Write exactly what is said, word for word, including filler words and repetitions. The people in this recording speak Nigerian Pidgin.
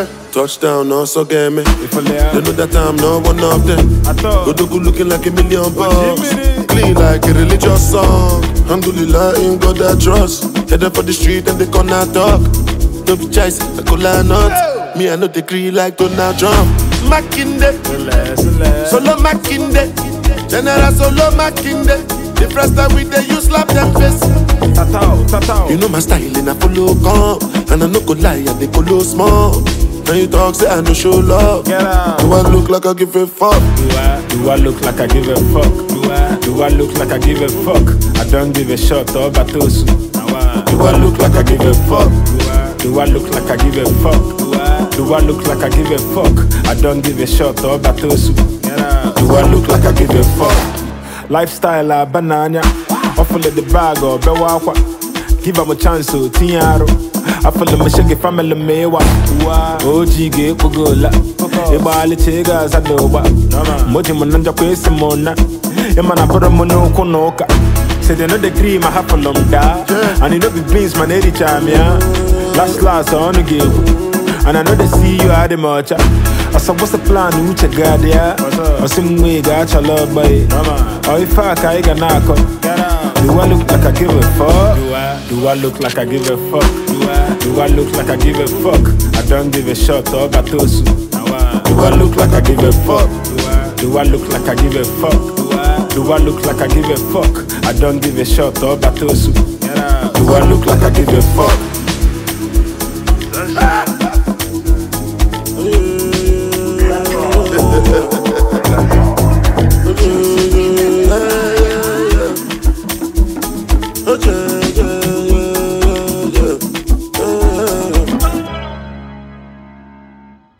Yeah. Touchdown, also get me. They know that I'm not one of them. Godogu looking like a million bucks. Clean like a religious song. Alhamdulillah, in God I trust. Headed for the street and they corner talk. No be choice, I call her not. Me, I know they green like Donald Trump. Makinde, solo Makinde. General solo Makinde. The first time we they use slap them face. Tatao, tatao. You know my style and I follow come. And I no go lie and they follow small. When you talk say I no show love. Get out. Do I look like I give a fuck? Do I, do I look like I give a fuck? Do I, do I look like I give a fuck? I don't give a shot or batosu. Do I look like I give a fuck? Do I look like I give a fuck? Do I, do I look like I give a fuck? I don't give a shot or batosu. Do I look like I give a fuck? Lifestyle a banana. Offer the bag or bewakwa. Give them a chance to tiaro. I feel the machine family mewa. O G get Pugola. Ebali Chegas Adoba. Mojimananja Quesimona. Emana Poromono Konoka. Say they know the cream I have for long da. And you know the beans man every time, yeah. Last last on the game. And I know they see you at the marcha. I said, what's the plan? Which I got yeah? I some way got your love by. Oh, if I can knock up. Do I look like I give a fuck? Do I, do I look like I give a fuck? Do I, do I look like I give a fuck? I don't give a shot or batosu. Do I look like I give a fuck? Do I, do I look like I give a fuck? Do I, do I look like I give a fuck? I don't give a shot or batosu. Do I look like I give a fuck?